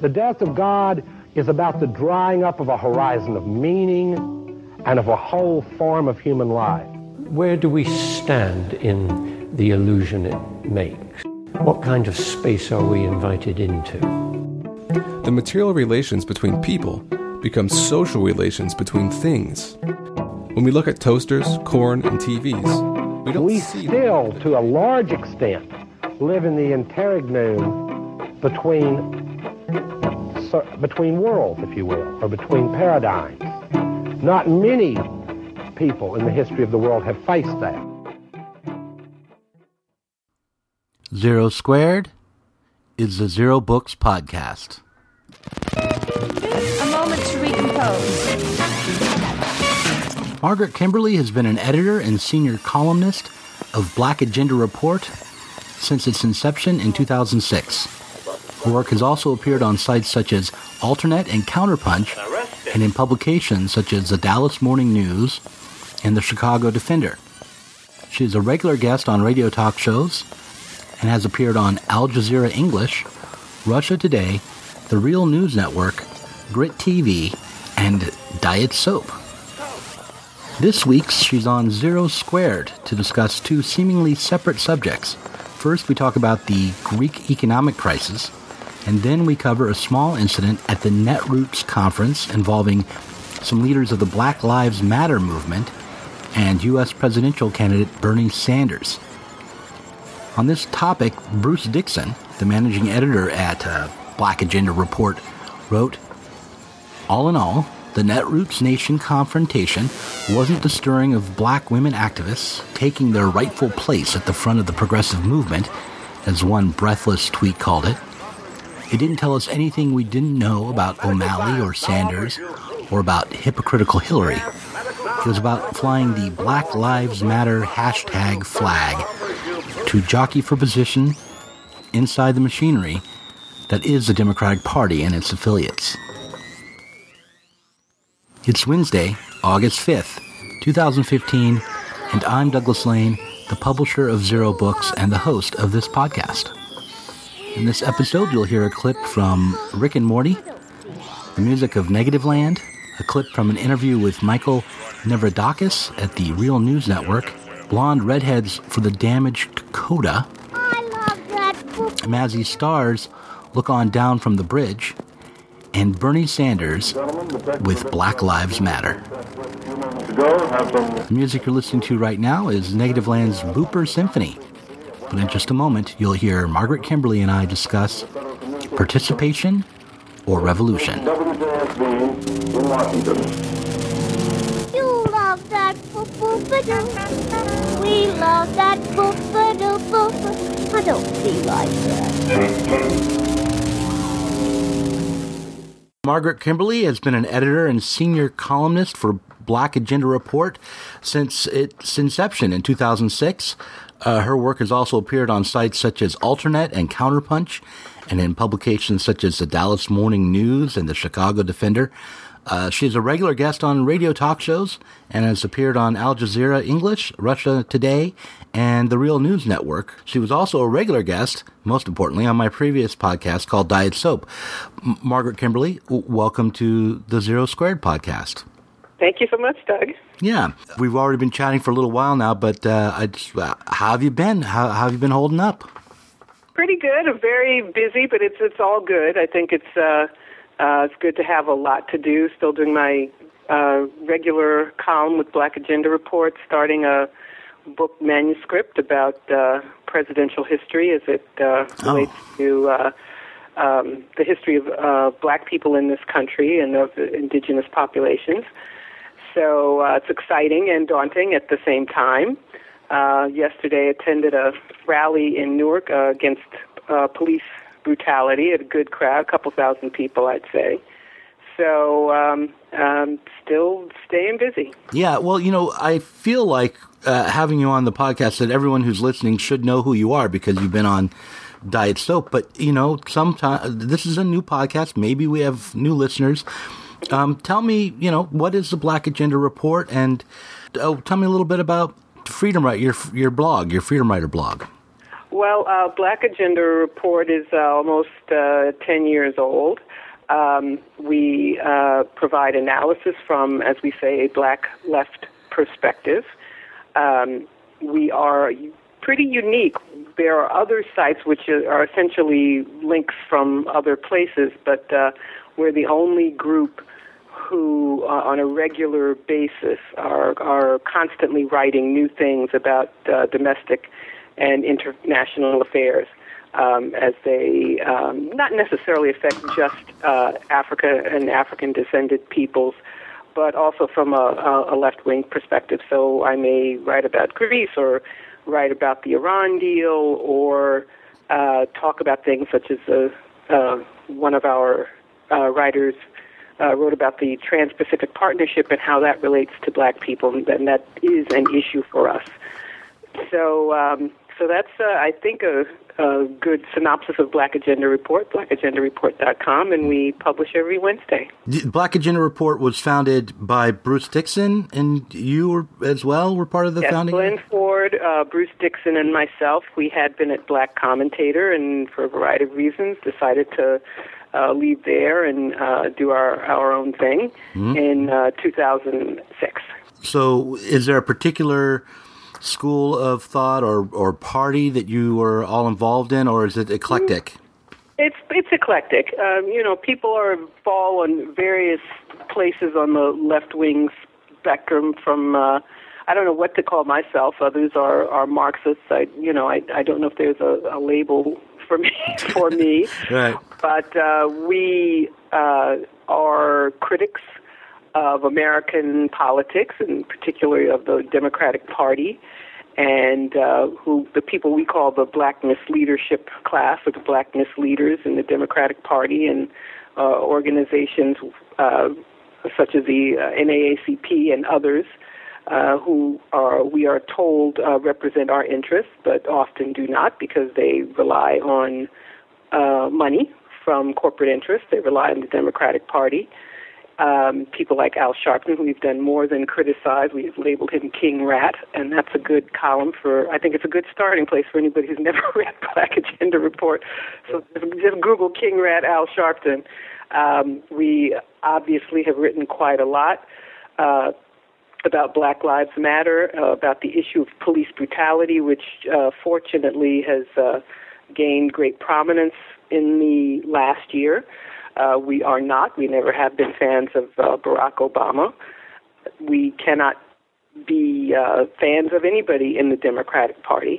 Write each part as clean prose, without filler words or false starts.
The death of God is about the drying up of a horizon of meaning and of a whole form of human life. Where do we stand in the illusion it makes? What kind of space are we invited into? The material relations between people become social relations between things. When we look at toasters, corn, and TVs, we still, to a large extent, live in the interregnum between worlds, if you will, or between paradigms. Not many people in the history of the world have faced that. Zero Squared is the Zero Books podcast. A moment to recompose. Margaret Kimberly has been an editor and senior columnist of Black Agenda Report since its inception in 2006. Her work has also appeared on sites such as Alternet and Counterpunch, and in publications such as the Dallas Morning News and the Chicago Defender. She is a regular guest on radio talk shows and has appeared on Al Jazeera English, Russia Today, The Real News Network, Grit TV, and Diet Soap. This week, she's on Zero Squared to discuss two seemingly separate subjects. First, we talk about the Greek economic crisis, and then we cover a small incident at the Netroots conference involving some leaders of the Black Lives Matter movement and U.S. presidential candidate Bernie Sanders. On this topic, Bruce Dixon, the managing editor at Black Agenda Report, wrote, "All in all, the Netroots Nation confrontation wasn't the stirring of black women activists taking their rightful place at the front of the progressive movement, as one breathless tweet called it. It didn't tell us anything we didn't know about O'Malley or Sanders or about hypocritical Hillary. It was about flying the Black Lives Matter hashtag flag to jockey for position inside the machinery that is the Democratic Party and its affiliates." It's Wednesday, August 5th, 2015, and I'm Douglas Lane, the publisher of Zero Books and the host of this podcast. In this episode, you'll hear a clip from Rick and Morty, the music of Negativland, a clip from an interview with Michael Nevradakis at the Real News Network, Blonde Redheads for the Damaged Coda, I love that book. Mazzy Star's Look On Down from the Bridge, and Bernie Sanders with Black Lives Matter. The music you're listening to right now is Negativeland's Booper Symphony. But in just a moment, you'll hear Margaret Kimberly and I discuss participation or revolution. You love that boop-boop-a-doo. We love that boop-a-doo-boop. I don't feel like that. Margaret Kimberly has been an editor and senior columnist for Black Agenda Report since its inception in 2006. Her work has also appeared on sites such as Alternet and Counterpunch, and in publications such as the Dallas Morning News and the Chicago Defender. She is a regular guest on radio talk shows and has appeared on Al Jazeera English, Russia Today, and the Real News Network. She was also a regular guest, most importantly, on my previous podcast called Diet Soap. Margaret Kimberly, welcome to the Zero Squared podcast. Thank you so much, Doug. Yeah, we've already been chatting for a little while now, but how have you been? How have you been holding up? Pretty good. I'm very busy, but it's all good. I think it's good to have a lot to do. Still doing my regular column with Black Agenda Report, starting a book manuscript about presidential history as it relates to the history of black people in this country and of indigenous populations. So it's exciting and daunting at the same time. Yesterday, attended a rally in Newark against police brutality at a good crowd, a couple thousand people, I'd say. So still staying busy. Yeah, well, I feel like having you on the podcast that everyone who's listening should know who you are because you've been on Diet Soap. But, sometimes this is a new podcast. Maybe we have new listeners. Tell me, what is the Black Agenda Report? And tell me a little bit about Freedom Writer, your blog, your Freedom Writer blog. Well, Black Agenda Report is almost 10 years old. We provide analysis from, as we say, a black left perspective. We are pretty unique. There are other sites which are essentially links from other places, but we're the only group who, on a regular basis, are constantly writing new things about domestic and international affairs as they not necessarily affect just Africa and African-descended peoples, but also from a left-wing perspective. So I may write about Greece or write about the Iran deal or talk about things such as one of our writers wrote about the Trans-Pacific Partnership and how that relates to black people, and that is an issue for us. So that's, I think, a good synopsis of Black Agenda Report, blackagendareport.com, and we publish every Wednesday. Black Agenda Report was founded by Bruce Dixon, and you as well were part of the founding? Yes, Glenn Ford, Bruce Dixon, and myself. We had been at Black Commentator, and for a variety of reasons decided to leave there and do our own thing in 2006. So is there a particular school of thought or party that you were all involved in, or is it eclectic? It's eclectic. People fall on various places on the left-wing spectrum from, I don't know what to call myself. Others are Marxists. I don't know if there's a label for me. Right. But we are critics of American politics, and particularly of the Democratic Party, and the people we call the blackness leadership class, or the blackness leaders in the Democratic Party, and organizations such as the NAACP and others who we are told represent our interests, but often do not, because they rely on money from corporate interests. They rely on the Democratic Party. People like Al Sharpton, who we've done more than criticize. We have labeled him King Rat, and that's a good column I think it's a good starting place for anybody who's never read Black Agenda Report. So just Google King Rat Al Sharpton. We obviously have written quite a lot about Black Lives Matter, about the issue of police brutality, which fortunately has gained great prominence in the last year. We never have been fans of Barack Obama. We cannot be fans of anybody in the Democratic Party.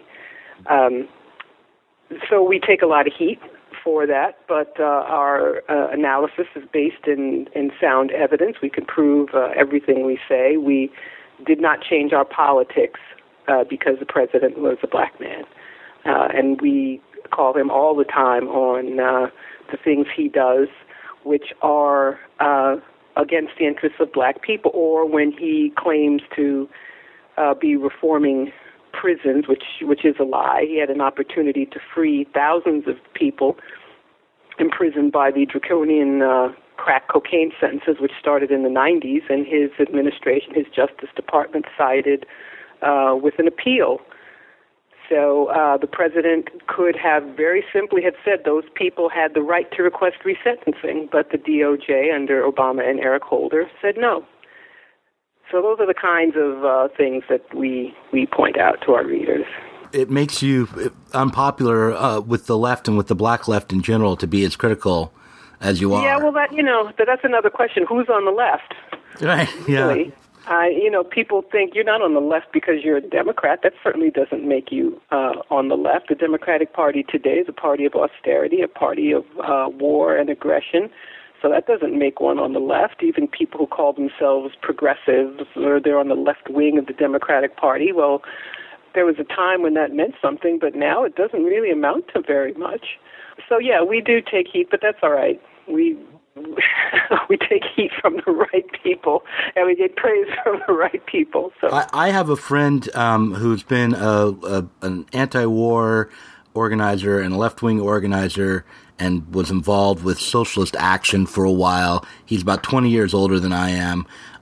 So we take a lot of heat for that, but our analysis is based in sound evidence. We can prove everything we say. We did not change our politics because the president was a black man. And we call him all the time on the things he does, which are against the interests of black people, or when he claims to be reforming prisons, which is a lie. He had an opportunity to free thousands of people imprisoned by the draconian crack cocaine sentences, which started in the 90s, and his administration, his Justice Department, sided with an appeal. So the president could have very simply had said those people had the right to request resentencing, but the DOJ under Obama and Eric Holder said no. So those are the kinds of things that we point out to our readers. It makes you unpopular with the left and with the black left in general to be as critical as you are. Yeah, well, that's another question. Who's on the left? Right, yeah. Really? People think you're not on the left because you're a Democrat. That certainly doesn't make you on the left. The Democratic Party today is a party of austerity, a party of war and aggression. So that doesn't make one on the left. Even people who call themselves progressives, or they're on the left wing of the Democratic Party, well, there was a time when that meant something, but now it doesn't really amount to very much. So, yeah, we do take heat, but that's all right. We take heat from the right people, and we get praise from the right people. So I have a friend who's been an anti-war organizer and a left-wing organizer and was involved with Socialist Action for a while. He's about 20 years older than I am.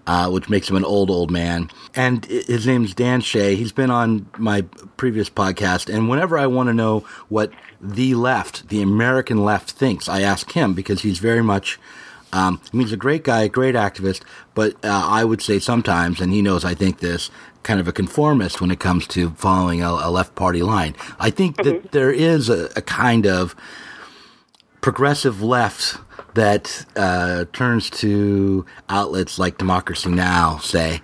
which makes him an old man. And his name's Dan Shea. He's been on my previous podcast, and whenever I want to know what the left, the American left, thinks, I ask him, because he's very much, he's a great guy, a great activist, but I would say sometimes, and he knows I think this, kind of a conformist when it comes to following a left party line. I think that there is a kind of progressive left that turns to outlets like Democracy Now!, say,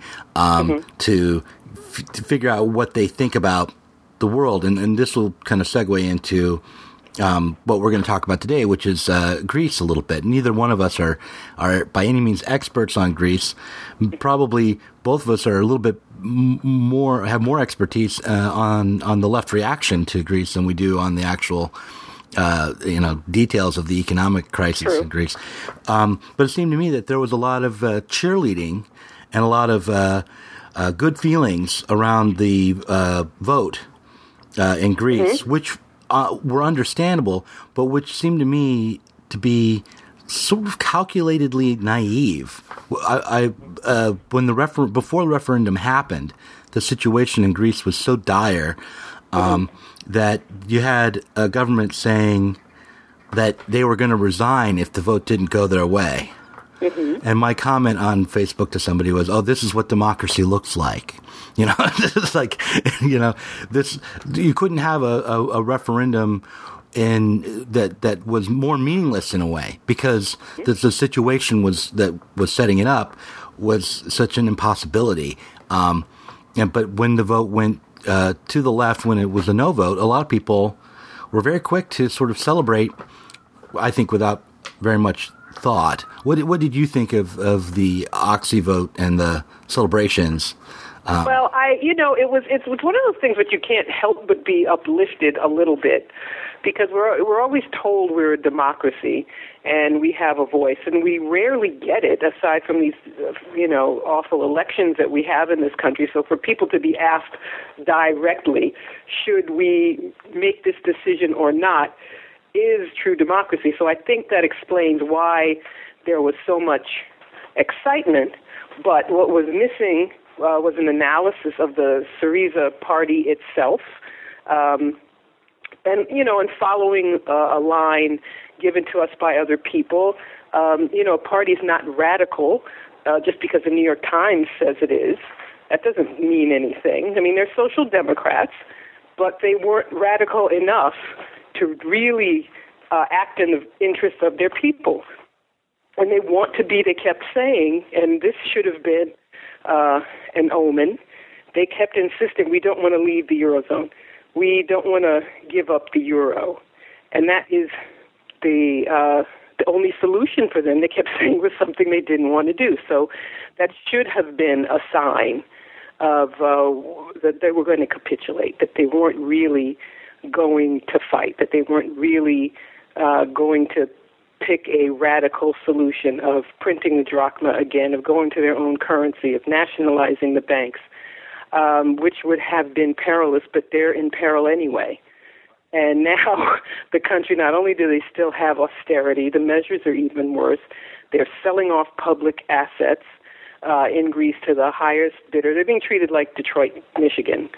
to figure out what they think about the world. And this will kind of segue into what we're going to talk about today, which is Greece a little bit. Neither one of us are by any means experts on Greece. Probably both of us are a little bit have more expertise on the left reaction to Greece than we do on the actual details of the economic crisis in Greece. But it seemed to me that there was a lot of cheerleading and a lot of good feelings around the vote in Greece, which were understandable, but which seemed to me to be sort of calculatedly naive. When before the referendum happened, the situation in Greece was so dire that you had a government saying that they were going to resign if the vote didn't go their way. And my comment on Facebook to somebody was, "Oh, this is what democracy looks like." It's like, this, you couldn't have a referendum that was more meaningless in a way, because the situation that was setting it up was such an impossibility. But when the vote went to the left, when it was a no vote, a lot of people were very quick to sort of celebrate, I think, without very much thought. What did you think of the Oxy vote and the celebrations? Well, it's one of those things that you can't help but be uplifted a little bit, because we're always told we're a democracy and we have a voice, and we rarely get it aside from these awful elections that we have in this country. So for people to be asked directly, should we make this decision or not, is true democracy. So I think that explains why there was so much excitement, but what was missing was an analysis of the Syriza party itself, and following a line given to us by other people. A party's not radical just because the New York Times says it is. That doesn't mean anything. I mean, they're social democrats, but they weren't radical enough to really act in the interest of their people. And they want to be, they kept saying, and this should have been an omen, they kept insisting, we don't want to leave the Eurozone. We don't want to give up the euro. And that is the only solution for them. They kept saying was something they didn't want to do. So that should have been a sign of that they were going to capitulate, that they weren't really going to fight, that they weren't really going to pick a radical solution of printing the drachma again, of going to their own currency, of nationalizing the banks, which would have been perilous, but they're in peril anyway. And now the country, not only do they still have austerity, the measures are even worse. They're selling off public assets in Greece to the highest bidder. They're being treated like Detroit, Michigan.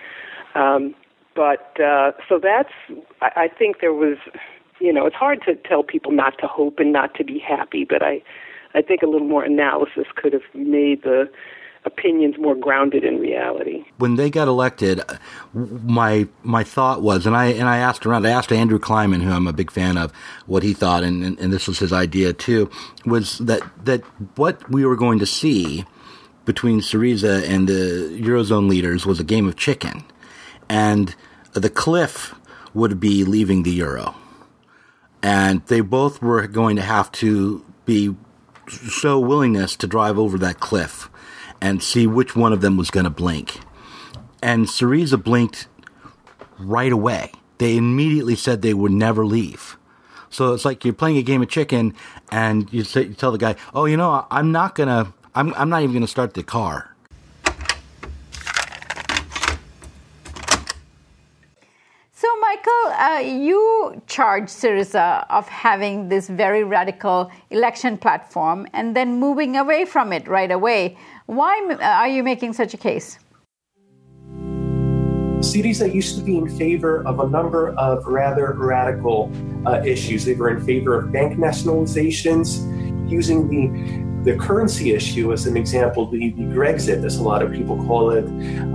So that's, I think there was, it's hard to tell people not to hope and not to be happy, but I think a little more analysis could have made the opinions more grounded in reality. When they got elected, my thought was, and I asked around, I asked Andrew Kleiman, who I'm a big fan of, what he thought, and this was his idea too, was that what we were going to see between Syriza and the Eurozone leaders was a game of chicken, and the cliff would be leaving the euro. And they both were going to have to show willingness to drive over that cliff and see which one of them was going to blink. And Syriza blinked right away. They immediately said they would never leave. So it's like you're playing a game of chicken, and you tell the guy, "Oh, I'm not even gonna start the car." So, Michael, Michael, you charged Syriza of having this very radical election platform and then moving away from it right away. Why are you making such a case? Syriza used to be in favor of a number of rather radical issues. They were in favor of bank nationalizations, using the currency issue as an example, the Grexit, as a lot of people call it.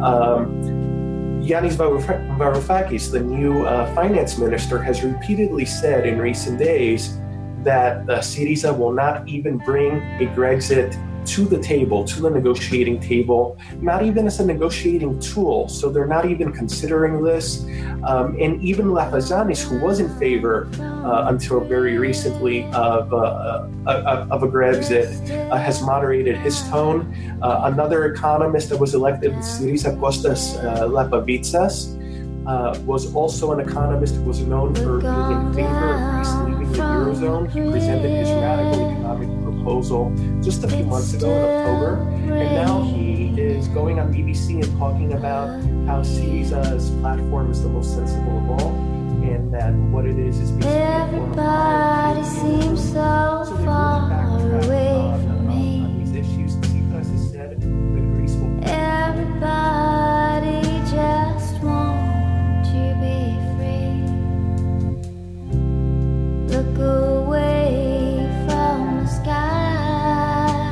Yanis Varoufakis, the new finance minister, has repeatedly said in recent days that Syriza will not even bring a Grexit to the table, to the negotiating table, not even as a negotiating tool. So they're not even considering this. And even Lafazanis, who was in favor until very recently of a Grexit, has moderated his tone. Another economist that was elected with Syriza, Kostas Lapavitsas, was also an economist who was known for being in favor of Greece leaving the Eurozone. He presented his radical economic proposal just a few months ago in October, and now he is going on BBC and talking about how Syriza's platform is the most sensible of all, and that what it is basically everybody seems so far away from me. On these issues. Tsipras has said that Greece will. Everybody just wants to be free. Look away from the sky.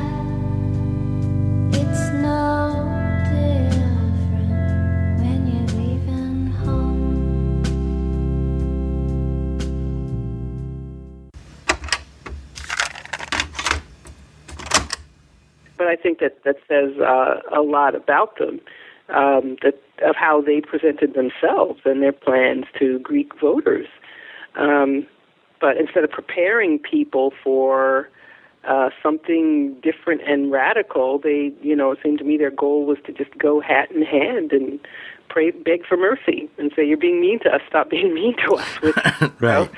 It's no different when you're leaving home. But I think that says a lot about them, of how they presented themselves and their plans to Greek voters. But instead of preparing people for something different and radical, they, it seemed to me their goal was to just go hat in hand and beg for mercy and say, "You're being mean to us. Stop being mean to us." Which, right.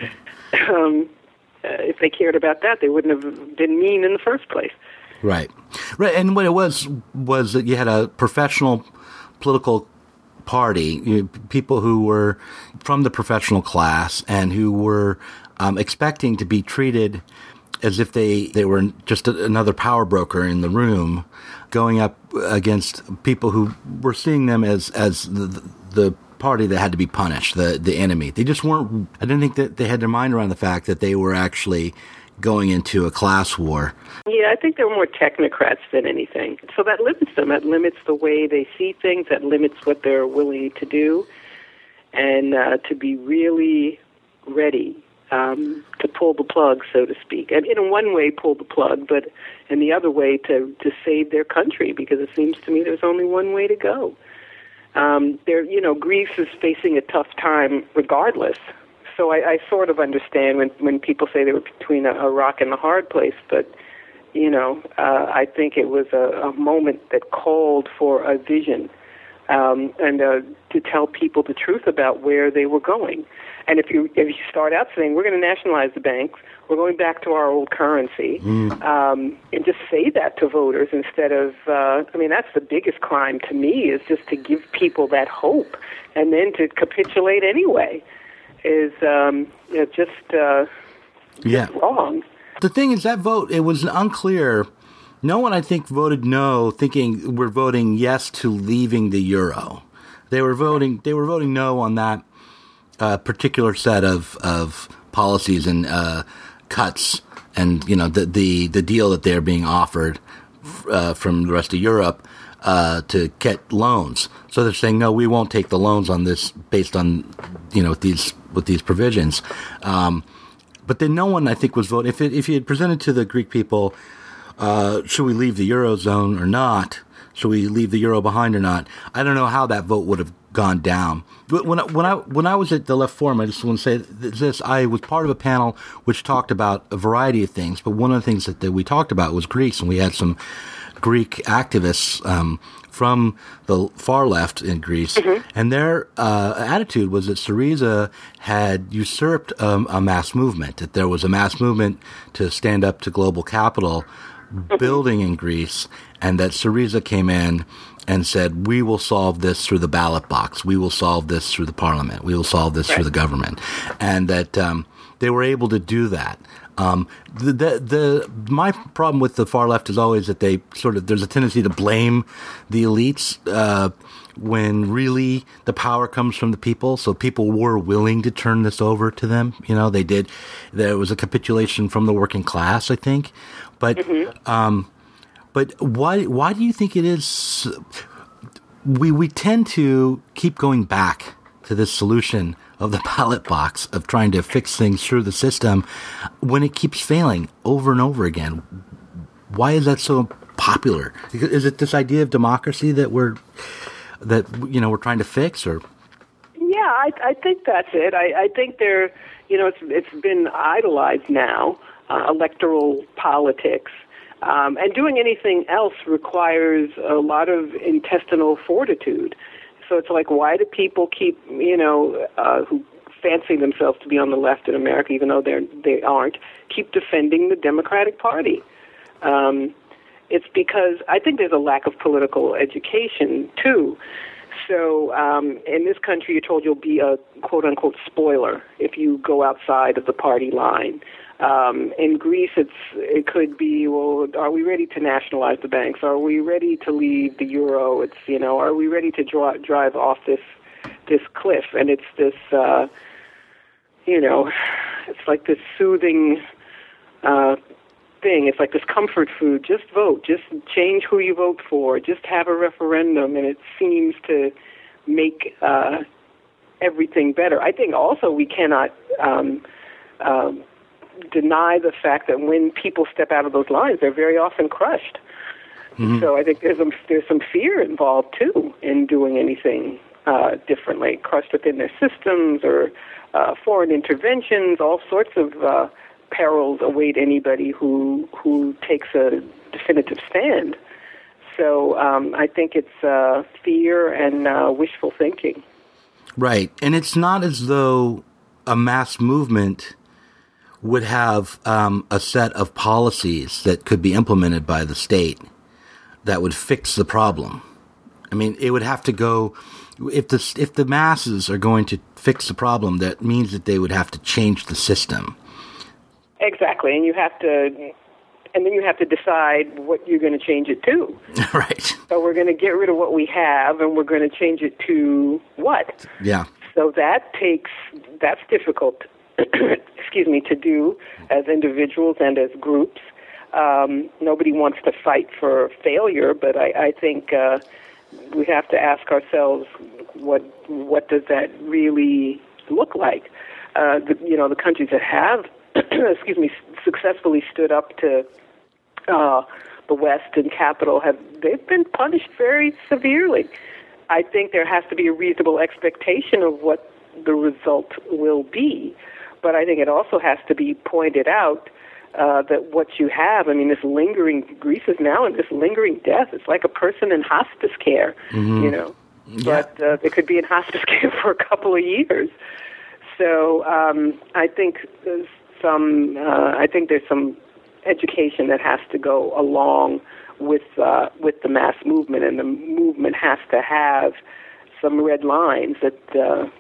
If they cared about that, they wouldn't have been mean in the first place. Right. And what it was that you had a professional political party, people who were from the professional class and who were expecting to be treated as if they were just another power broker in the room, going up against people who were seeing them as the party that had to be punished, the enemy. They just weren't. I didn't think that they had their mind around the fact that they were actually going into a class war. Yeah, I think they're more technocrats than anything. So that limits them. That limits the way they see things. That limits what they're willing to do. And to be really ready to pull the plug, so to speak. And in one way, pull the plug, but in the other way, to save their country, because it seems to me there's only one way to go. Greece is facing a tough time regardless. So I sort of understand when people say they were between a rock and a hard place, but, I think it was a moment that called for a vision and to tell people the truth about where they were going. And if you start out saying, we're going to nationalize the banks, we're going back to our old currency, and just say that to voters instead of, that's the biggest crime to me, is just to give people that hope and then to capitulate anyway. Is just wrong. The thing is, that vote, it was unclear. No one, I think, voted no, thinking we're voting yes to leaving the euro. They were voting no on that particular set of policies and cuts, and the deal that they're being offered from the rest of Europe to get loans. So they're saying, no, we won't take the loans on this based on, with these provisions. But then no one, I think, was voting. If you had presented to the Greek people, should we leave the Eurozone or not? Should we leave the euro behind or not? I don't know how that vote would have gone down. But when I was at the Left Forum, I just want to say this: I was part of a panel which talked about a variety of things. But one of the things that we talked about was Greece, and we had some Greek activists from the far left in Greece, and their attitude was that Syriza had usurped a mass movement, that there was a mass movement to stand up to global capital building in Greece, and that Syriza came in and said, we will solve this through the ballot box. We will solve this through the parliament. We will solve this through the government. And that they were able to do that. My problem with the far left is always that there's a tendency to blame the elites when really the power comes from the people. So people were willing to turn this over to them. They did. There was a capitulation from the working class, I think. But but why do you think it is we tend to keep going back to this solution of the ballot box, of trying to fix things through the system, when it keeps failing over and over again? Why is that so popular? Is it this idea of democracy that we're trying to fix? Or yeah, I think that's it. I think it's been idolized now, electoral politics. And doing anything else requires a lot of intestinal fortitude. So it's like, why do people keep, who fancy themselves to be on the left in America, even though they aren't, keep defending the Democratic Party? It's because I think there's a lack of political education, too. So in this country, you're told you'll be a quote-unquote spoiler if you go outside of the party line. In Greece, it could be, well, are we ready to nationalize the banks? Are we ready to leave the euro? It's, are we ready to drive off this cliff? And it's this, it's like this soothing thing. It's like this comfort food. Just vote. Just change who you vote for. Just have a referendum. And it seems to make everything better. I think also we cannot deny the fact that when people step out of those lines, they're very often crushed. Mm-hmm. So I think there's some fear involved too in doing anything differently, crushed within their systems or foreign interventions. All sorts of perils await anybody who takes a definitive stand. So I think it's fear and wishful thinking. Right, and it's not as though a mass movement would have a set of policies that could be implemented by the state that would fix the problem. I mean, it would have to go, if the masses are going to fix the problem, that means that they would have to change the system. Exactly, and then you have to decide what you're going to change it to. Right. So we're going to get rid of what we have, and we're going to change it to what? Yeah. So that's difficult to do as individuals and as groups. Nobody wants to fight for failure, but I think we have to ask ourselves, what does that really look like? The countries that have, successfully stood up to the West and capital, they've been punished very severely. I think there has to be a reasonable expectation of what the result will be. But I think it also has to be pointed out that what you have, Greece is now in this lingering death. It's like a person in hospice care, Yeah. But it could be in hospice care for a couple of years. So I think there's some education that has to go along with the mass movement, and the movement has to have some red lines that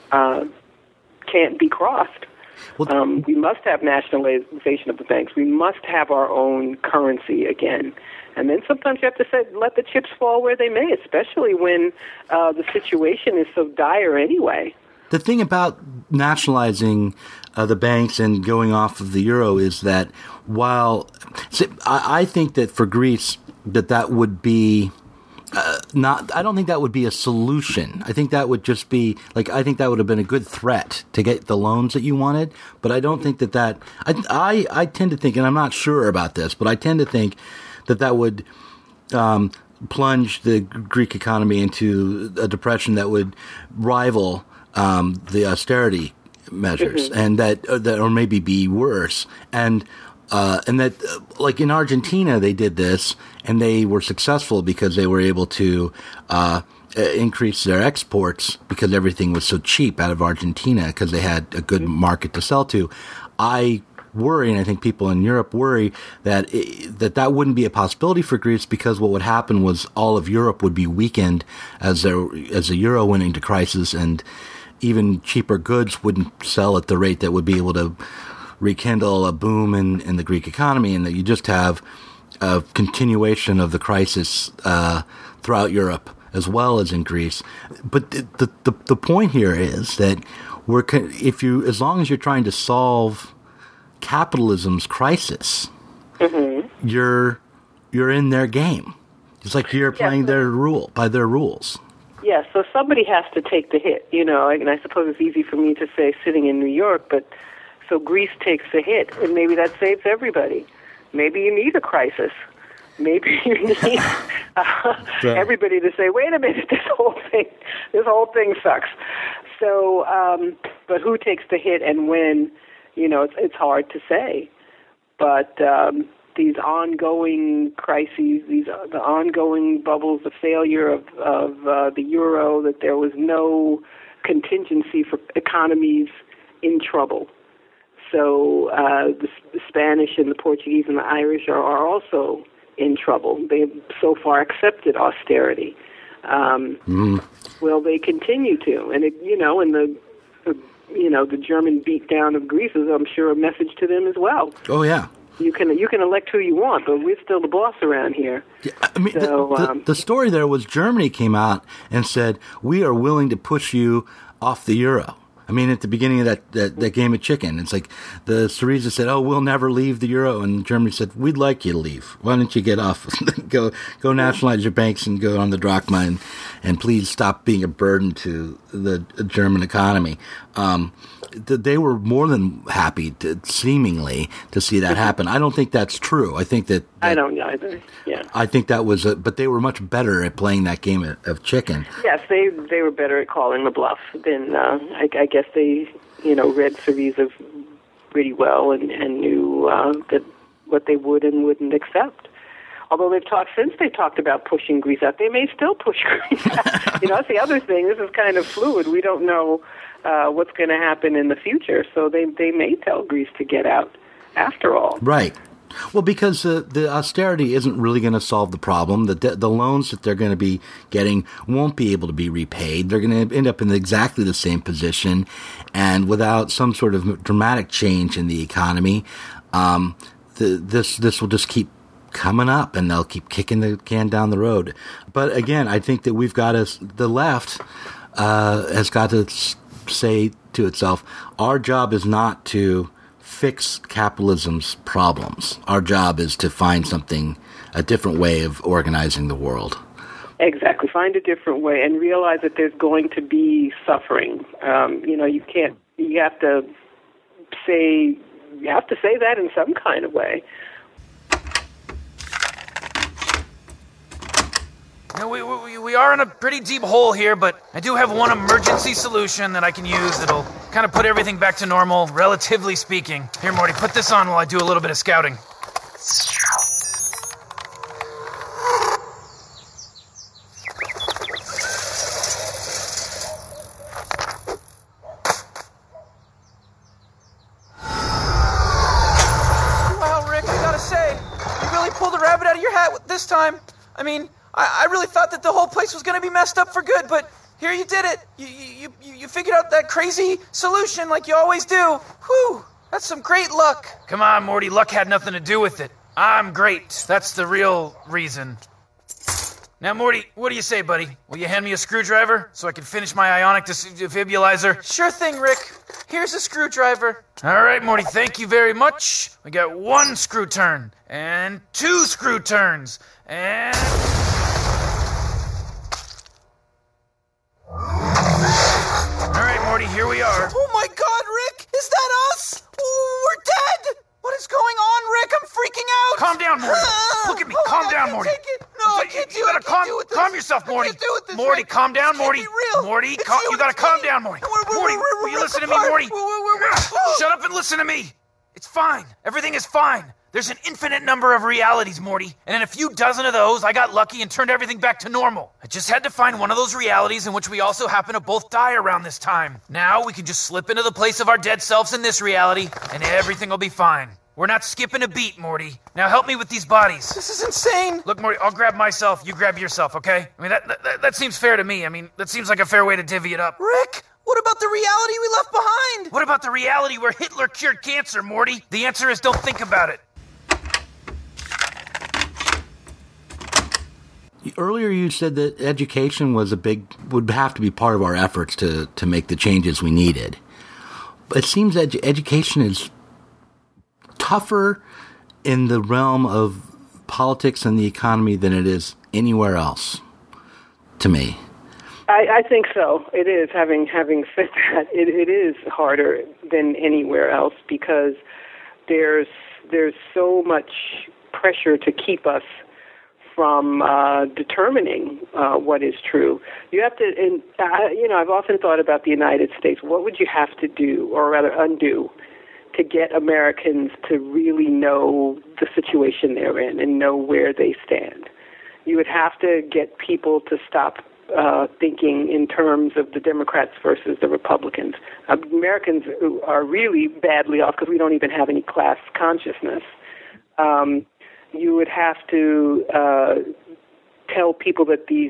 can't be crossed. Well, we must have nationalization of the banks. We must have our own currency again. And then sometimes you have to let the chips fall where they may, especially when the situation is so dire anyway. The thing about nationalizing the banks and going off of the euro is that I think that for Greece that would be I don't think that would be a solution. I think that would just be I think that would have been a good threat to get the loans that you wanted. But I don't think that I tend to think, and I'm not sure about this, but I tend to think that would plunge the Greek economy into a depression that would rival the austerity measures, and that or maybe be worse. And that, like in Argentina, they did this, and they were successful because they were able to increase their exports because everything was so cheap out of Argentina because they had a good market to sell to. I worry, and I think people in Europe worry that that wouldn't be a possibility for Greece, because what would happen was all of Europe would be weakened as the euro went into crisis, and even cheaper goods wouldn't sell at the rate that would be able to rekindle a boom in the Greek economy, and that you just have a continuation of the crisis throughout Europe as well as in Greece. But the point here is that as long as you're trying to solve capitalism's crisis, you're in their game. It's like you're playing by their rules. Yeah, so somebody has to take the hit, and I suppose it's easy for me to say sitting in New York, but so Greece takes the hit, and maybe that saves everybody. Maybe you need a crisis. Maybe you need everybody to say, wait a minute, this whole thing sucks. So, but who takes the hit and when, it's hard to say. But these ongoing crises, the ongoing bubbles, the failure of the euro, that there was no contingency for economies in trouble. So the Spanish and the Portuguese and the Irish are also in trouble. They have so far accepted austerity. Will they continue to? And the German beatdown of Greece is, I'm sure, a message to them as well. Oh yeah. You can elect who you want, but we're still the boss around here. Yeah, I mean, so, the story there was Germany came out and said, we are willing to push you off the euro. I mean, at the beginning of that game of chicken, it's like the Syriza said, "Oh, we'll never leave the euro," and Germany said, "We'd like you to leave. Why don't you get off? go nationalize your banks and go on the drachma, and please stop being a burden to the German economy." They were more than happy seemingly to see that happen. I don't think that's true. I think that I don't either. Yeah, I think that was, but they were much better at playing that game of chicken. Yes, they were better at calling the bluff than I guess they read Syriza pretty well and knew that what they would and wouldn't accept. Although since they talked about pushing Greece out, they may still push Greece out. That's the other thing. This is kind of fluid. We don't know what's going to happen in the future. So they may tell Greece to get out after all. Right. Well, because the austerity isn't really going to solve the problem. The loans that they're going to be getting won't be able to be repaid. They're going to end up in exactly the same position, and without some sort of dramatic change in the economy, this will just keep coming up, and they'll keep kicking the can down the road. But again, I think that the left has got to say to itself, our job is not to fix capitalism's problems. Our job is to find a different way of organizing the world. Exactly. Find a different way and realize that there's going to be suffering. You have to say that in some kind of way. We are in a pretty deep hole here, but I do have one emergency solution that I can use that'll kind of put everything back to normal, relatively speaking. Here, Morty, put this on while I do a little bit of scouting. Wow, Rick, I gotta say, you really pulled the rabbit out of your hat this time. I mean, I really thought that the whole place was going to be messed up for good, but here you did it. You figured out that crazy solution like you always do. Whew, that's some great luck. Come on, Morty, luck had nothing to do with it. I'm great. That's the real reason. Now, Morty, what do you say, buddy? Will you hand me a screwdriver so I can finish my ionic defibrillator? Sure thing, Rick. Here's a screwdriver. All right, Morty, thank you very much. We got 1 screw turn, and 2 screw turns, and... All right, Morty, here we are. Oh my God, Rick! Is that us? We're dead! What is going on, Rick? I'm freaking out! Calm down, Morty. Look at me. Calm down, Morty. No, I can't do it. Calm yourself, Morty. Morty, calm down, Morty. Morty, you gotta calm down, Morty. Morty, will you listen to me, Morty? Shut up and listen to me. It's fine. Everything is fine. There's an infinite number of realities, Morty, and in a few dozen of those, I got lucky and turned everything back to normal. I just had to find one of those realities in which we also happen to both die around this time. Now we can just slip into the place of our dead selves in this reality, and everything will be fine. We're not skipping a beat, Morty. Now help me with these bodies. This is insane. Look, Morty, I'll grab myself, you grab yourself, okay? I mean, that seems fair to me. I mean, that seems like a fair way to divvy it up. Rick, what about the reality we left behind? What about the reality where Hitler cured cancer, Morty? The answer is don't think about it. Earlier you said that education would have to be part of our efforts to make the changes we needed. But it seems that education is tougher in the realm of politics and the economy than it is anywhere else, to me. I think so. It is. Having said that, it is harder than anywhere else because there's so much pressure to keep us from determining what is true. You have to, and I've often thought about the United States. What would you have to do, or rather undo, to get Americans to really know the situation they're in and know where they stand? You would have to get people to stop thinking in terms of the Democrats versus the Republicans. Americans are really badly off because we don't even have any class consciousness. You would have to tell people that these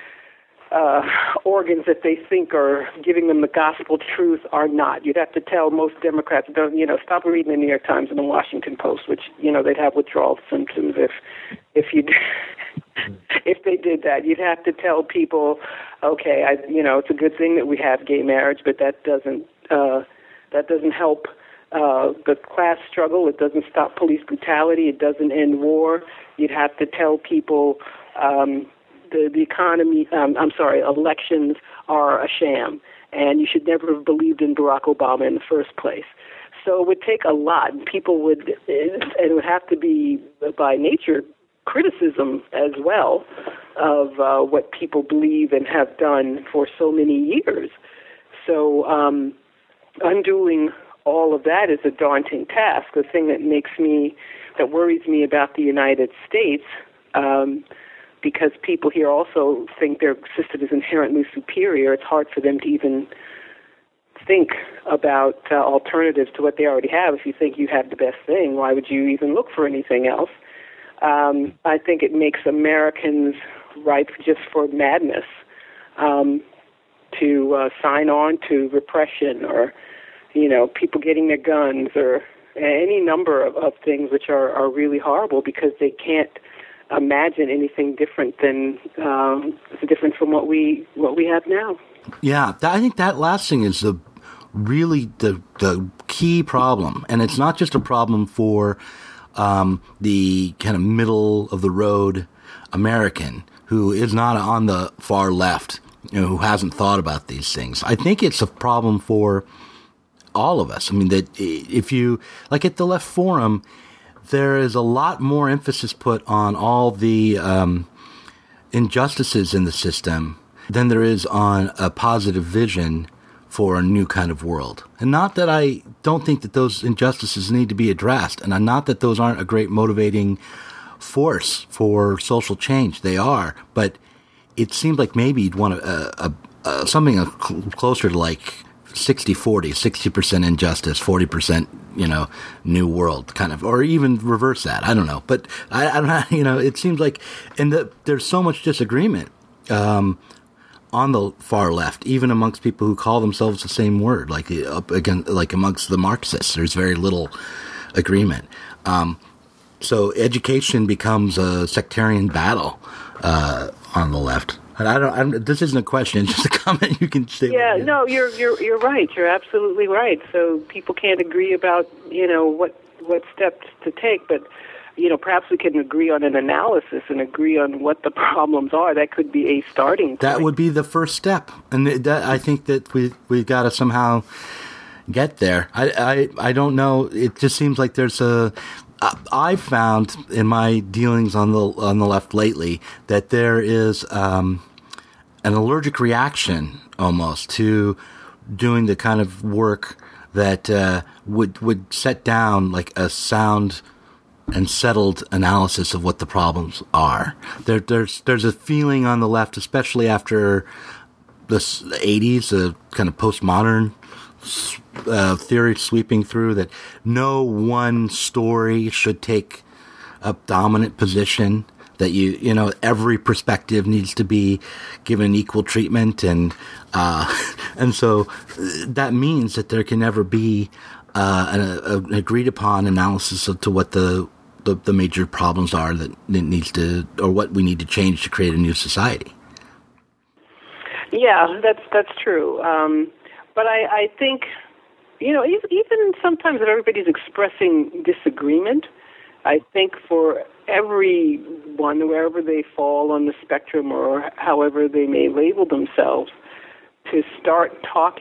organs that they think are giving them the gospel truth are not. You'd have to tell most Democrats, stop reading the New York Times and the Washington Post, which, they'd have withdrawal symptoms if they did that. You'd have to tell people, okay, it's a good thing that we have gay marriage, but that doesn't help the class struggle. It doesn't stop police brutality. It doesn't end war. You'd have to tell people the economy, elections are a sham, and you should never have believed in Barack Obama in the first place. So it would take a lot. People would, and it would have to be, by nature, criticism as well of what people believe and have done for so many years. So undoing all of that is a daunting task. The thing that worries me about the United States, because people here also think their system is inherently superior, it's hard for them to even think about alternatives to what they already have. If you think you have the best thing, why would you even look for anything else? I think it makes Americans ripe just for madness to sign on to repression or, people getting their guns or any number of things which are really horrible because they can't imagine anything different different from what we have now. Yeah, I think that last thing is really the key problem, and it's not just a problem for the kind of middle of the road American who is not on the far left, who hasn't thought about these things. I think it's a problem for all of us. I mean, that if you, like at the Left Forum, there is a lot more emphasis put on all the injustices in the system than there is on a positive vision for a new kind of world. And not that I don't think that those injustices need to be addressed, and not that those aren't a great motivating force for social change. They are, but it seems like maybe you'd want something closer to like 60-40, 60% injustice, 40%, new world kind of, or even reverse that. I don't know. But I don't know, it seems like, and there's so much disagreement on the far left, even amongst people who call themselves the same word, like amongst the Marxists, there's very little agreement. So education becomes a sectarian battle on the left. And this isn't a question; it's just a comment you can say. Yeah, no, you're right. You're absolutely right. So people can't agree about what steps to take, but perhaps we can agree on an analysis and agree on what the problems are. That could be a starting point. That would be the first step, and I think that we've got to somehow get there. I don't know. It just seems like there's I've found in my dealings on the left lately that there is an allergic reaction almost to doing the kind of work that would set down like a sound and settled analysis of what the problems are. There's a feeling on the left, especially after the 80s, a kind of postmodern theory sweeping through, that no one story should take a dominant position, that every perspective needs to be given equal treatment, and so that means that there can never be an agreed upon analysis to what the major problems are that it needs to, or what we need to change to create a new society. Yeah, that's true. But I think, even sometimes if everybody's expressing disagreement, I think for everyone, wherever they fall on the spectrum or however they may label themselves, to start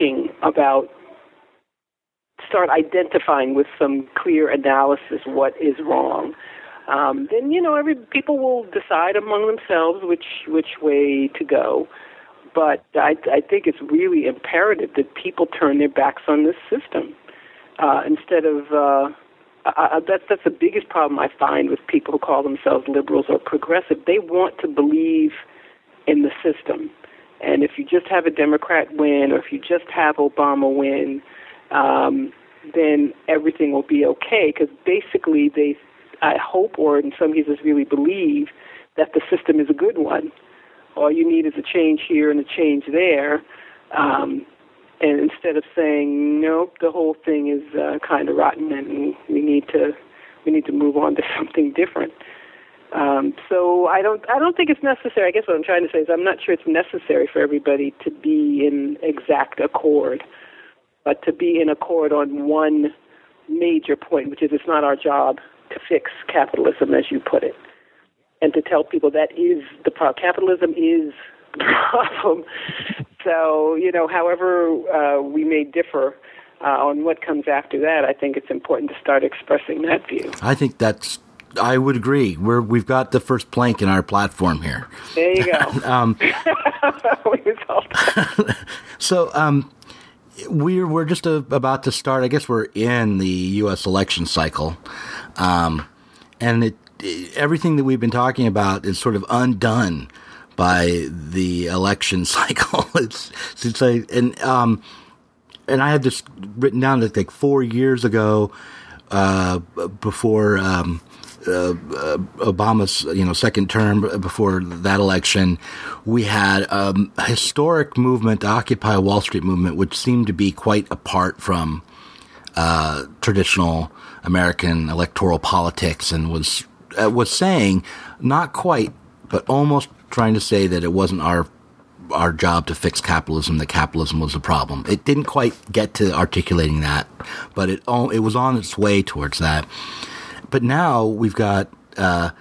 identifying with some clear analysis what is wrong. Then, people will decide among themselves which way to go. But I think it's really imperative that people turn their backs on this system instead of. That's the biggest problem I find with people who call themselves liberals or progressive. They want to believe in the system, and if you just have a Democrat win, or if you just have Obama win, then everything will be okay. Because basically, I hope, or in some cases, really believe that the system is a good one. All you need is a change here and a change there. And instead of saying, nope, the whole thing is kind of rotten and we need to move on to something different. So I don't think it's necessary. I guess what I'm trying to say is I'm not sure it's necessary for everybody to be in exact accord, but to be in accord on one major point, which is it's not our job to fix capitalism, as you put it. And to tell people that is the problem. Capitalism is the problem. So, however we may differ on what comes after that, I think it's important to start expressing that view. I think I would agree. We've got the first plank in our platform here. There you go. So, we're just about to start. I guess we're in the U.S. election cycle, and everything that we've been talking about is sort of undone by the election cycle. It's like, and I had this written down that like 4 years ago, before Obama's second term, before that election, we had a historic movement, the Occupy Wall Street movement, which seemed to be quite apart from traditional American electoral politics, and was saying, not quite, but almost trying to say that it wasn't our job to fix capitalism, that capitalism was the problem. It didn't quite get to articulating that, but it was on its way towards that. But now we've got, a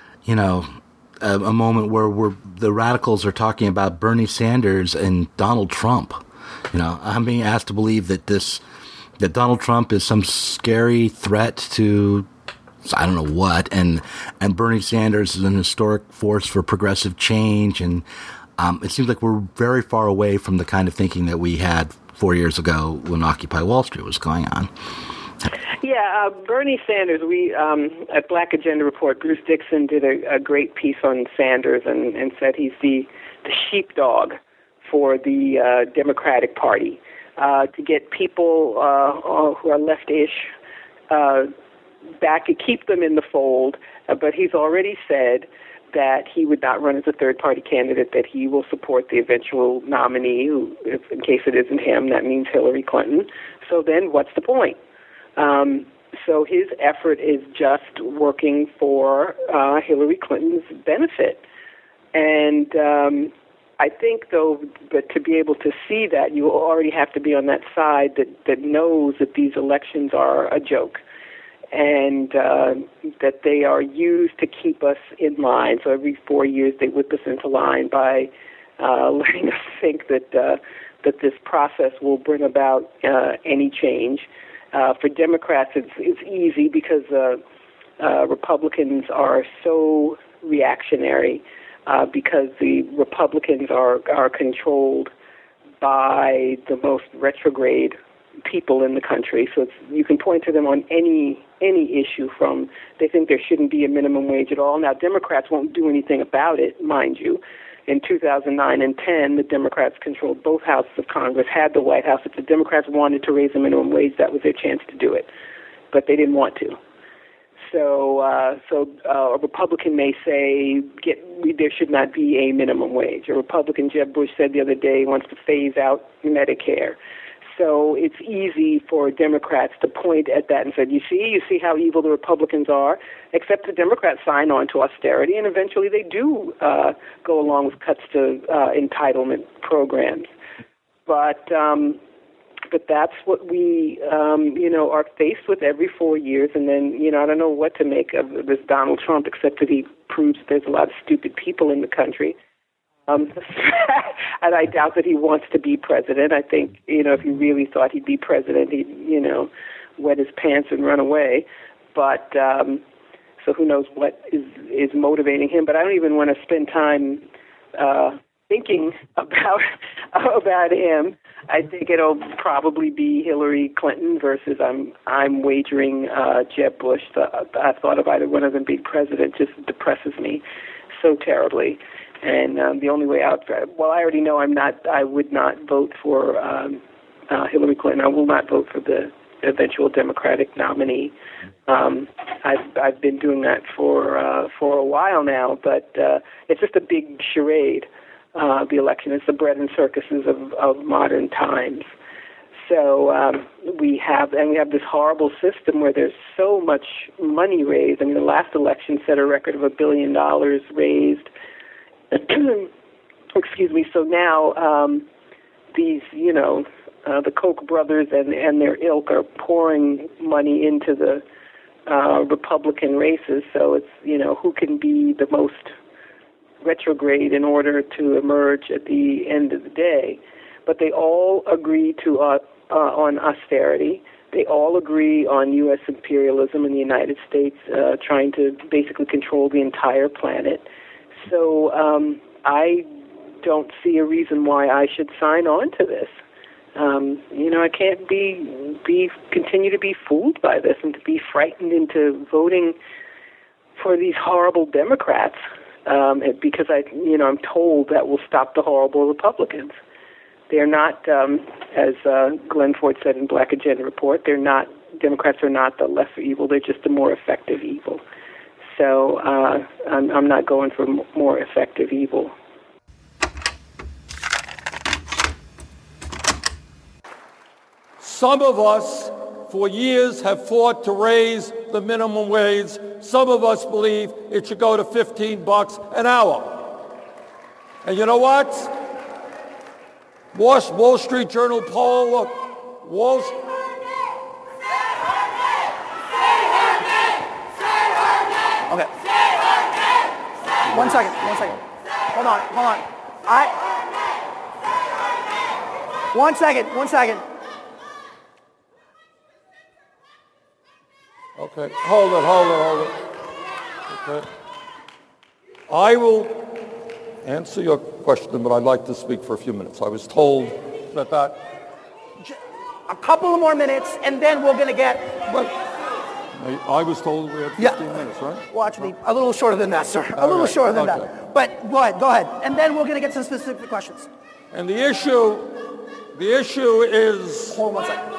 moment where the radicals are talking about Bernie Sanders and Donald Trump. I'm being asked to believe that Donald Trump is some scary threat to, I don't know what, and Bernie Sanders is an historic force for progressive change, and it seems like we're very far away from the kind of thinking that we had 4 years ago when Occupy Wall Street was going on. Yeah, Bernie Sanders, we at Black Agenda Report, Bruce Dixon did a great piece on Sanders and said he's the sheepdog for the Democratic Party, to get people who are leftish back, keep them in the fold, but he's already said that he would not run as a third-party candidate, that he will support the eventual nominee, who, if, in case it isn't him, that means Hillary Clinton. So then what's the point? So his effort is just working for Hillary Clinton's benefit. And I think, though, that to be able to see that, you already have to be on that side that knows that these elections are a joke, and that they are used to keep us in line. So every 4 years they whip us into line by letting us think that this process will bring about any change. For Democrats, it's easy because Republicans are so reactionary, because the Republicans are controlled by the most retrograde people in the country. So you can point to them on any issue, from they think there shouldn't be a minimum wage at all. Now, Democrats won't do anything about it, mind you. In 2009 and 10, the Democrats controlled both houses of Congress, had the White House. If the Democrats wanted to raise the minimum wage, that was their chance to do it. But they didn't want to. So a Republican may say there should not be a minimum wage. A Republican, Jeb Bush, said the other day, wants to phase out Medicare. So it's easy for Democrats to point at that and say, you see how evil the Republicans are, except the Democrats sign on to austerity, and eventually they do go along with cuts to entitlement programs. But that's what we, are faced with every 4 years. And then, I don't know what to make of this Donald Trump, except that he proves there's a lot of stupid people in the country. And I doubt that he wants to be president. I think, if he really thought he'd be president, he'd, wet his pants and run away. But so who knows what is motivating him. But I don't even want to spend time thinking about him. I think it'll probably be Hillary Clinton versus I'm wagering Jeb Bush. The thought of either one of them being president just depresses me so terribly. And the only way out, I already know I would not vote for Hillary Clinton. I will not vote for the eventual Democratic nominee. I've been doing that for a while now, but it's just a big charade. The election is the bread and circuses of modern times. So we have this horrible system where there's so much money raised. I mean, the last election set a record of $1 billion raised. Excuse me. So now these, the Koch brothers and their ilk are pouring money into the Republican races. So it's, who can be the most retrograde in order to emerge at the end of the day. But they all agree on austerity. They all agree on U.S. imperialism in the United States, trying to basically control the entire planet. So I don't see a reason why I should sign on to this. I can't continue to be fooled by this and to be frightened into voting for these horrible Democrats because I'm told that will stop the horrible Republicans. They're not, as Glenn Ford said in Black Agenda Report, Democrats are not the lesser evil, they're just a more effective evil. So I'm not going for more effective evil. Some of us, for years, have fought to raise the minimum wage. Some of us believe it should go to $15 an hour. And you know what? Wall Street Journal poll, Okay. One second. Hold on. One second. Okay, hold it. Okay. I will answer your question, but I'd like to speak for a few minutes. I was told that a couple of more minutes, and then we're going to get... But I was told we had 15 minutes, right? Well, actually, a little shorter than that, sir. A little shorter than that. But go ahead. And then we're going to get some specific questions. And the issue is... Hold on 1 second.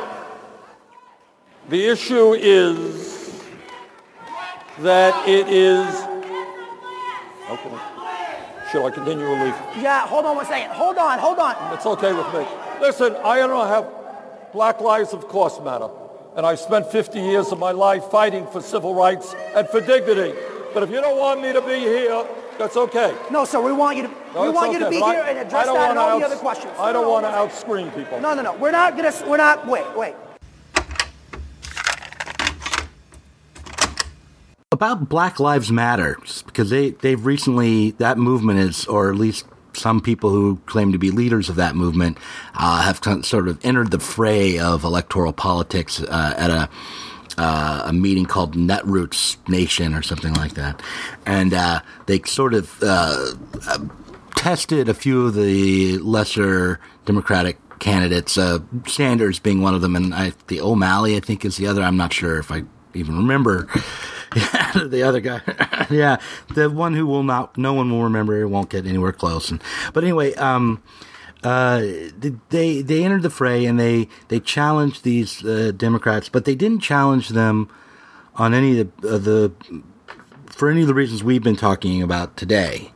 The issue is that it is... Okay. Should I continue or leave? Yeah, hold on 1 second. Hold on. It's okay with me. Listen, I don't have... Black lives, of course, matter. And I spent 50 years of my life fighting for civil rights and for dignity. But if you don't want me to be here, that's okay. No, sir, we want you to be here and address that and all the other questions. I don't want to outscreen people. No. Wait. About Black Lives Matter, because they've recently, that movement is, or at least some people who claim to be leaders of that movement, have sort of entered the fray of electoral politics at a meeting called Netroots Nation or something like that. And they sort of tested a few of the lesser Democratic candidates, Sanders being one of them, and the O'Malley, I think, is the other. I'm not sure if I even remember the other guy. Yeah, the one who no one will remember. It won't get anywhere close. But anyway, they entered the fray and they challenged these Democrats, but they didn't challenge them on any of the for any of the reasons we've been talking about today.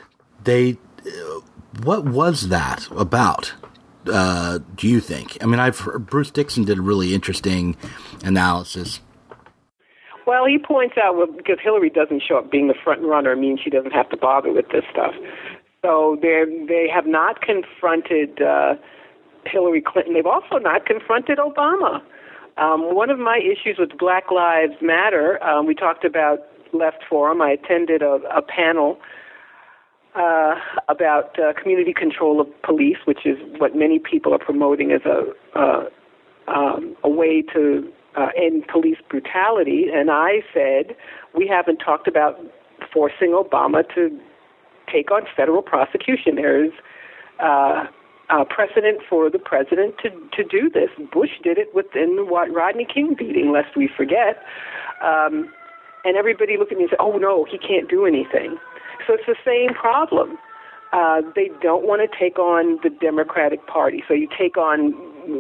What was that about? Do you think? I mean, I've heard Bruce Dixon did a really interesting analysis. Well, he points out because Hillary doesn't show up being the front runner means she doesn't have to bother with this stuff. So they have not confronted Hillary Clinton. They've also not confronted Obama. One of my issues with Black Lives Matter, we talked about Left Forum. I attended a panel about community control of police, which is what many people are promoting as a way to end police brutality. And I said, we haven't talked about forcing Obama to take on federal prosecution. There's precedent for the president to do this. Bush did it within the Rodney King beating, lest we forget. And everybody looked at me and said, oh, no, he can't do anything. So it's the same problem. They don't want to take on the Democratic Party. So you take on,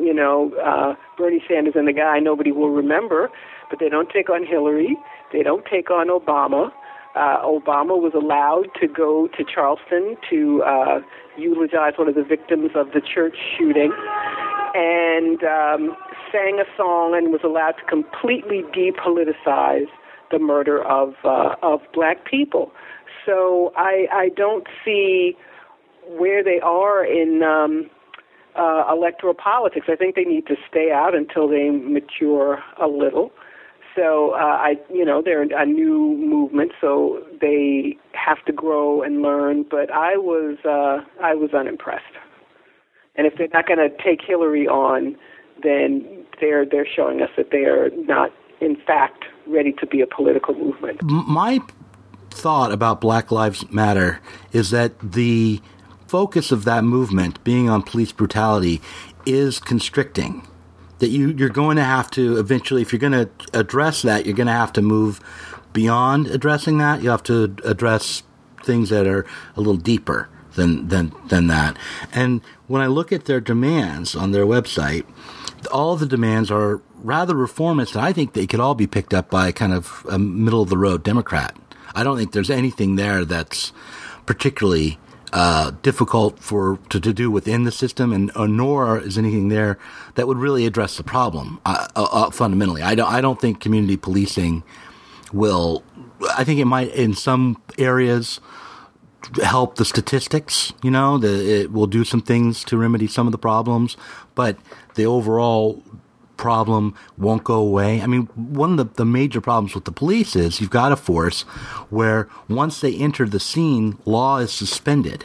Bernie Sanders and the guy nobody will remember, but they don't take on Hillary. They don't take on Obama. Obama was allowed to go to Charleston to eulogize one of the victims of the church shooting and sang a song and was allowed to completely depoliticize the murder of black people. So I don't see where they are in electoral politics. I think they need to stay out until they mature a little. So they're a new movement, so they have to grow and learn. But I was unimpressed. And if they're not going to take Hillary on, then they're showing us that they are not, in fact, ready to be a political movement. My thought about Black Lives Matter is that the focus of that movement being on police brutality is constricting. That you're going to have to eventually, if you're going to address that, you're going to have to move beyond addressing that. You have to address things that are a little deeper than that. And when I look at their demands on their website, all the demands are rather reformist, and I think they could all be picked up by kind of a middle-of-the-road Democrat. I don't think there's anything there that's particularly difficult to do within the system, and nor is anything there that would really address the problem fundamentally. I don't think community policing will. I think it might in some areas help the statistics. It will do some things to remedy some of the problems, but the overall problem won't go away. I mean, one of the major problems with the police is you've got a force where once they enter the scene, law is suspended.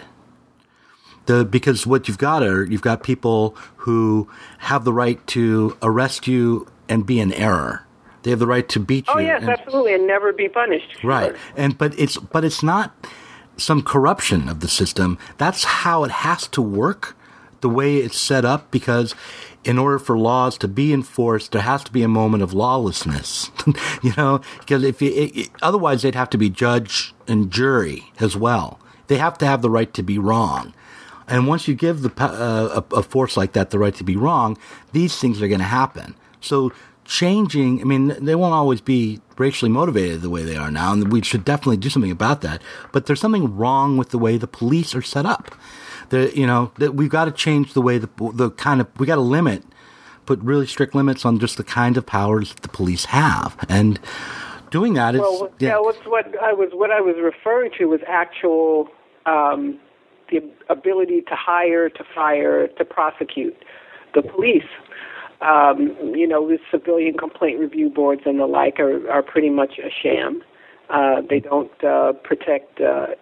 Because what you've got people who have the right to arrest you and be in error. They have the right to beat you. Oh yes, absolutely, and never be punished. Right, but it's not some corruption of the system. That's how it has to work, the way it's set up, because in order for laws to be enforced, there has to be a moment of lawlessness, because otherwise they'd have to be judge and jury as well. They have to have the right to be wrong. And once you give a force like that the right to be wrong, these things are going to happen. So changing, I mean, they won't always be racially motivated the way they are now, and we should definitely do something about that. But there's something wrong with the way the police are set up. That we've got to change the way we got to put really strict limits on just the kind of powers that the police have, and doing that is what I was referring to was actual the ability to hire, to fire, to prosecute the police. The civilian complaint review boards and the like are pretty much a sham. They don't protect.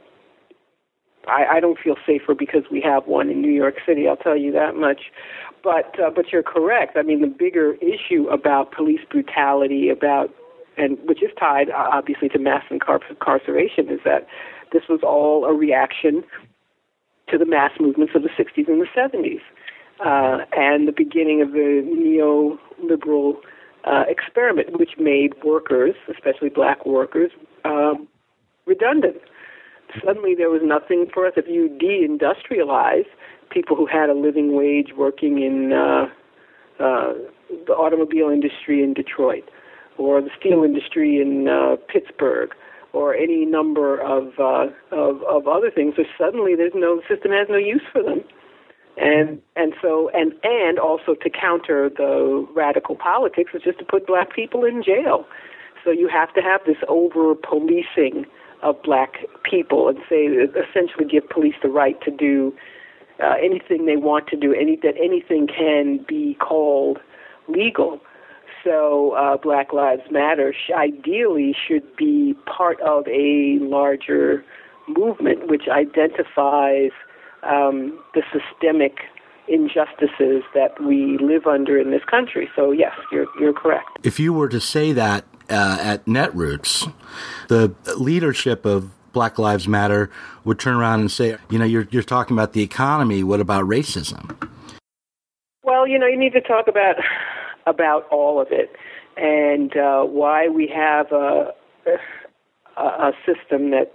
I don't feel safer because we have one in New York City, I'll tell you that much. But you're correct. I mean, the bigger issue about police brutality, which is tied, obviously, to mass incarceration, is that this was all a reaction to the mass movements of the 60s and the 70s. and the beginning of the neoliberal experiment, which made workers, especially black workers, redundant. Suddenly there was nothing for us. If you deindustrialize people who had a living wage working in the automobile industry in Detroit, or the steel industry in Pittsburgh, or any number of other things, so suddenly the system has no use for them. And also to counter the radical politics was just to put black people in jail. So you have to have this over-policing of black people and essentially give police the right to do anything they want to do, that anything can be called legal. So Black Lives Matter ideally should be part of a larger movement which identifies the systemic injustices that we live under in this country. So yes, you're correct. If you were to say that at Netroots, the leadership of Black Lives Matter would turn around and say, you're talking about the economy. What about racism? Well, you need to talk about all of it, and why we have a system that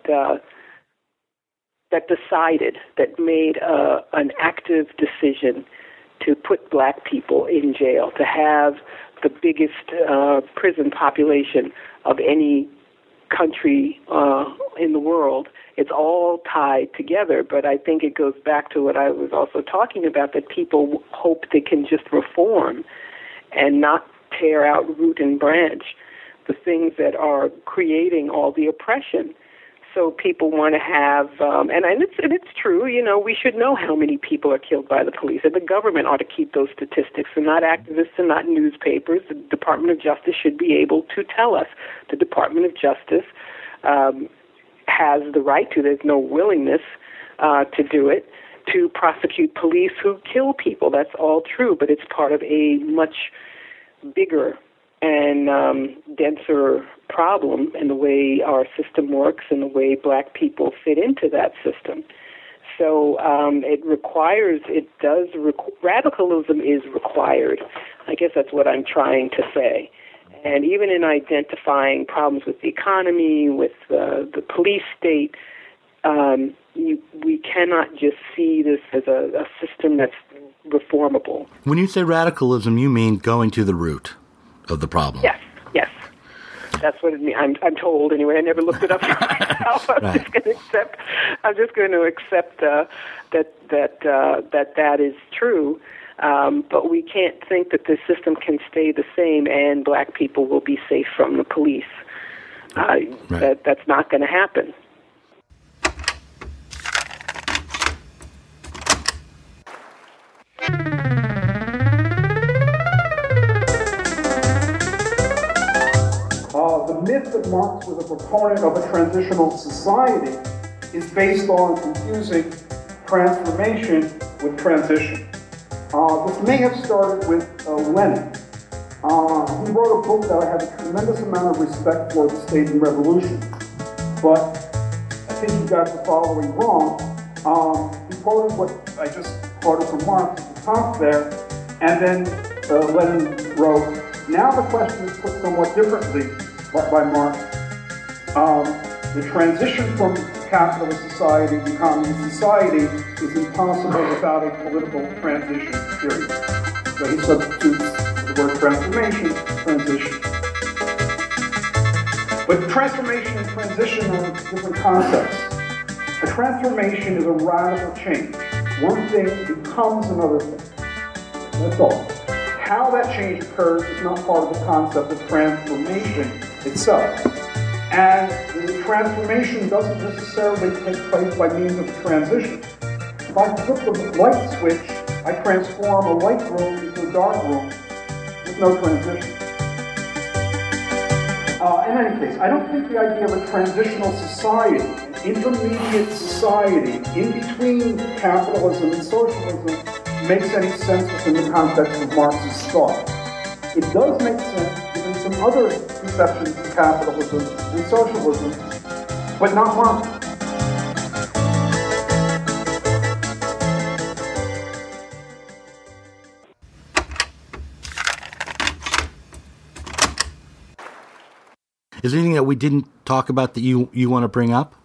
made an active decision to put black people in jail, to have the biggest prison population of any country in the world. It's all tied together, but I think it goes back to what I was also talking about, that people hope they can just reform and not tear out root and branch the things that are creating all the oppression. So people want to have, and it's true, we should know how many people are killed by the police, and the government ought to keep those statistics, and not activists and not newspapers. The Department of Justice should be able to tell us. The Department of Justice has the right to, there's no willingness to do it, to prosecute police who kill people. That's all true, but it's part of a much bigger and denser problem in the way our system works and the way black people fit into that system. So radicalism is required. I guess that's what I'm trying to say. And even in identifying problems with the economy, with the police state, we cannot just see this as a system that's reformable. When you say radicalism, you mean going to the root of the problem. Yes. That's what it means. I'm told anyway. I never looked it up for myself. I'm just going to accept that is true. But we can't think that the system can stay the same and black people will be safe from the police. That's not going to happen. The myth that Marx was a proponent of a transitional society is based on confusing transformation with transition. This may have started with Lenin. He wrote a book that I have a tremendous amount of respect for, The State and Revolution. But I think he got the following wrong. He quoted what I just quoted from Marx at the top there, and then Lenin wrote, now the question is put somewhat differently by Marx. The transition from capitalist society to communist society is impossible without a political transition period. So he substitutes the word transformation, transition. But transformation and transition are different concepts. A transformation is a radical change. One thing becomes another thing. That's all. How that change occurs is not part of the concept of transformation itself. And the transformation doesn't necessarily take place by means of transition. If I flip the light switch, I transform a light room into a dark room with no transition. In any case, I don't think the idea of a transitional society, an intermediate society in between capitalism and socialism, makes any sense within the context of Marx's thought. It does make sense given some other conceptions of capitalism and socialism, but not Marx. Is there anything that we didn't talk about that you want to bring up?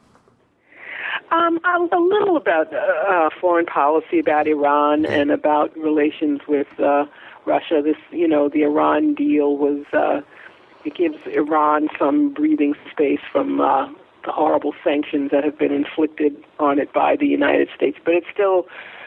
A little about foreign policy, about Iran, and about relations with Russia. This, the Iran deal was, it gives Iran some breathing space from the horrible sanctions that have been inflicted on it by the United States, but it's still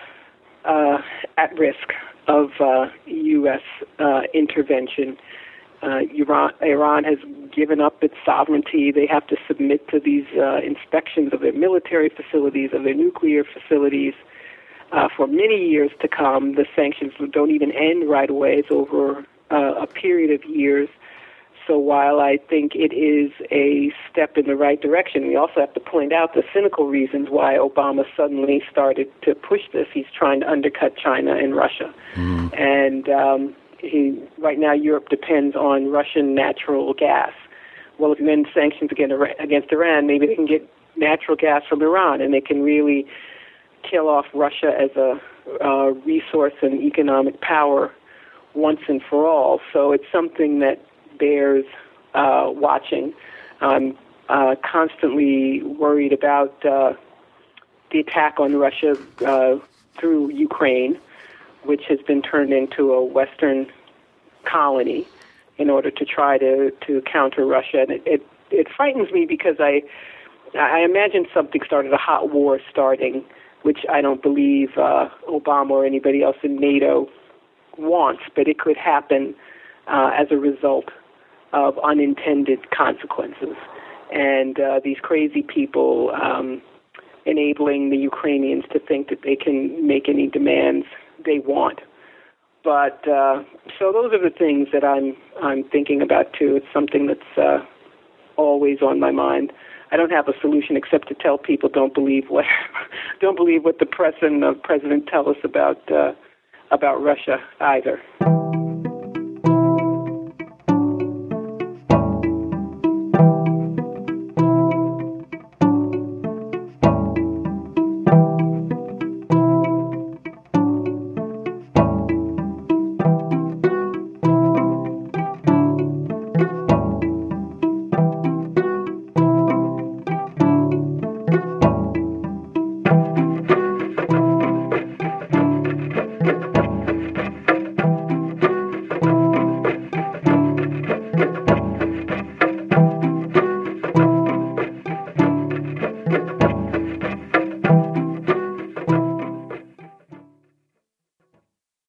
at risk of U.S. intervention. Iran has given up its sovereignty. They have to submit to these inspections of their military facilities, of their nuclear facilities, for many years to come. The sanctions don't even end right away. It's over a period of years. So while I think it is a step in the right direction, we also have to point out the cynical reasons why Obama suddenly started to push this. He's trying to undercut China and Russia. And right now Europe depends on Russian natural gas. Well, if you end sanctions against Iran, maybe they can get natural gas from Iran, and they can really kill off Russia as a resource and economic power once and for all. So it's something that bears watching. I'm constantly worried about the attack on Russia through Ukraine, which has been turned into a Western colony in order to try to counter Russia. And it frightens me because I imagine something started, a hot war starting, which I don't believe Obama or anybody else in NATO wants, but it could happen as a result of unintended consequences. And these crazy people enabling the Ukrainians to think that they can make any demands they want. But so those are the things that I'm thinking about too. It's something that's always on my mind. I don't have a solution except to tell people don't believe what the press and the president tell us about Russia either.